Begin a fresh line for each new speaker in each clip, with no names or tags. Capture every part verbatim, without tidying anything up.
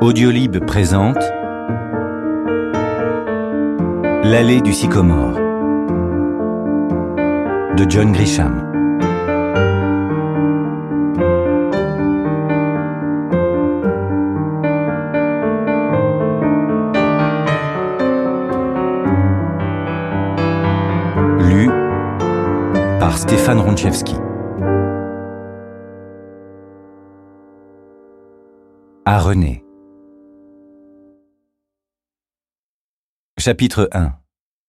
Audiolib présente L'allée du sycomore de John Grisham. Lu par Stéphane Ronchevski. À René. Chapitre un.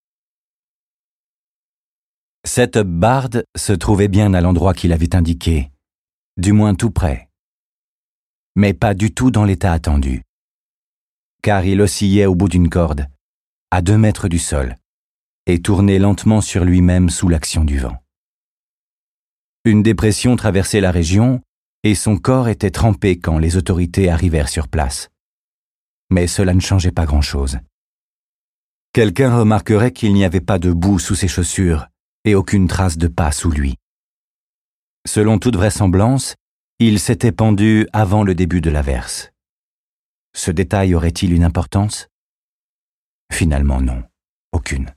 Cette barde se trouvait bien à l'endroit qu'il avait indiqué, du moins tout près, mais pas du tout dans l'état attendu, car il oscillait au bout d'une corde, à deux mètres du sol, et tournait lentement sur lui-même sous l'action du vent. Une dépression traversait la région, et son corps était trempé quand les autorités arrivèrent sur place. Mais cela ne changeait pas grand-chose. Quelqu'un remarquerait qu'il n'y avait pas de boue sous ses chaussures et aucune trace de pas sous lui. Selon toute vraisemblance, il s'était pendu avant le début de l'averse. Ce détail aurait-il une importance ? Finalement non, aucune.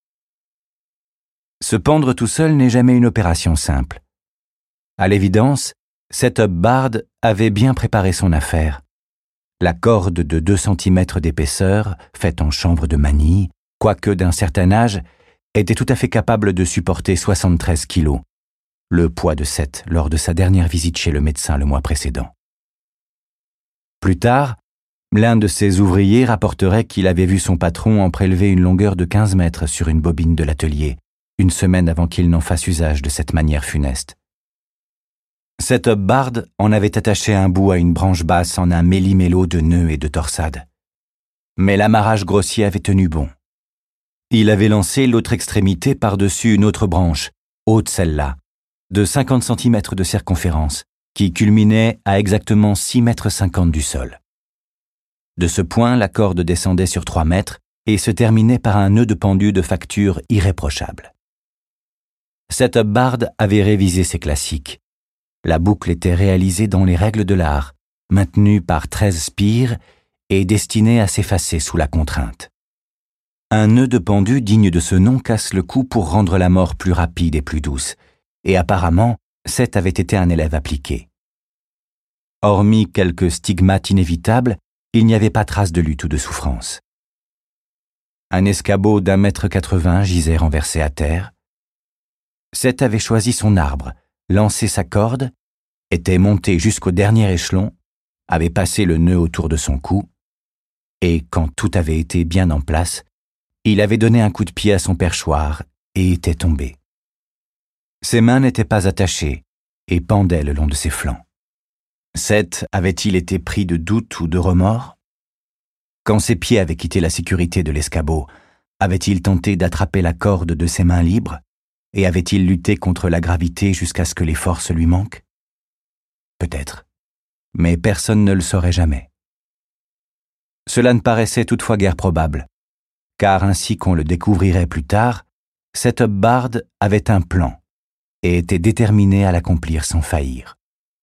Se pendre tout seul n'est jamais une opération simple. À l'évidence, cette barde avait bien préparé son affaire. La corde de deux centimètres d'épaisseur, faite en chanvre de manille, quoique d'un certain âge, était tout à fait capable de supporter soixante-treize kilos, le poids de Seth lors de sa dernière visite chez le médecin le mois précédent. Plus tard, l'un de ses ouvriers rapporterait qu'il avait vu son patron en prélever une longueur de quinze mètres sur une bobine de l'atelier, une semaine avant qu'il n'en fasse usage de cette manière funeste. Cette barde en avait attaché un bout à une branche basse en un méli-mélo de nœuds et de torsades. Mais l'amarrage grossier avait tenu bon. Il avait lancé l'autre extrémité par-dessus une autre branche, haute celle-là, de cinquante centimètres de circonférence, qui culminait à exactement six mètres cinquante du sol. De ce point, la corde descendait sur trois mètres et se terminait par un nœud de pendu de facture irréprochable. Cette barde avait révisé ses classiques. La boucle était réalisée dans les règles de l'art, maintenue par treize spires et destinée à s'effacer sous la contrainte. Un nœud de pendu digne de ce nom casse le cou pour rendre la mort plus rapide et plus douce, et apparemment, Seth avait été un élève appliqué. Hormis quelques stigmates inévitables, il n'y avait pas trace de lutte ou de souffrance. Un escabeau d'un mètre quatre-vingts gisait renversé à terre. Seth avait choisi son arbre, lancé sa corde, était monté jusqu'au dernier échelon, avait passé le nœud autour de son cou, et quand tout avait été bien en place, il avait donné un coup de pied à son perchoir et était tombé. Ses mains n'étaient pas attachées et pendaient le long de ses flancs. Seth avait-il été pris de doute ou de remords ? Quand ses pieds avaient quitté la sécurité de l'escabeau, avait-il tenté d'attraper la corde de ses mains libres ? Et avait-il lutté contre la gravité jusqu'à ce que les forces lui manquent ? Peut-être, mais personne ne le saurait jamais. Cela ne paraissait toutefois guère probable, car ainsi qu'on le découvrirait plus tard, cette barde avait un plan et était déterminé à l'accomplir sans faillir.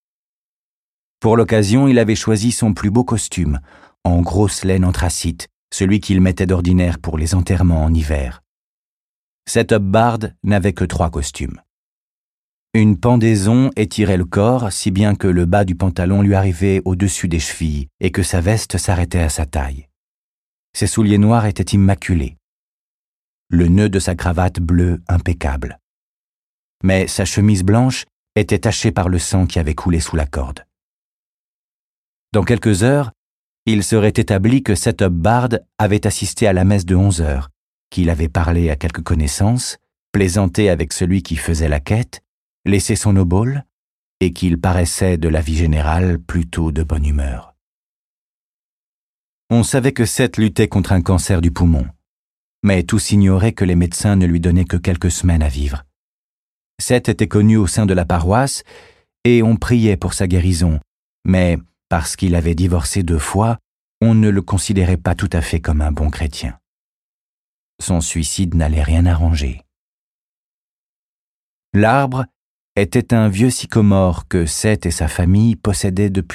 Pour l'occasion, il avait choisi son plus beau costume, en grosse laine anthracite, celui qu'il mettait d'ordinaire pour les enterrements en hiver. Cette barde n'avait que trois costumes. Une pendaison étirait le corps, si bien que le bas du pantalon lui arrivait au-dessus des chevilles et que sa veste s'arrêtait à sa taille. Ses souliers noirs étaient immaculés. Le nœud de sa cravate bleue impeccable. Mais sa chemise blanche était tachée par le sang qui avait coulé sous la corde. Dans quelques heures, il serait établi que cette barde avait assisté à la messe de onze heures, qu'il avait parlé à quelques connaissances, plaisanté avec celui qui faisait la quête, laissé son obole, et qu'il paraissait de la vie générale plutôt de bonne humeur. On savait que Seth luttait contre un cancer du poumon, mais tous ignoraient que les médecins ne lui donnaient que quelques semaines à vivre. Seth était connu au sein de la paroisse, et on priait pour sa guérison, mais parce qu'il avait divorcé deux fois, on ne le considérait pas tout à fait comme un bon chrétien. Son suicide n'allait rien arranger. L'arbre était un vieux sycomore que Seth et sa famille possédaient depuis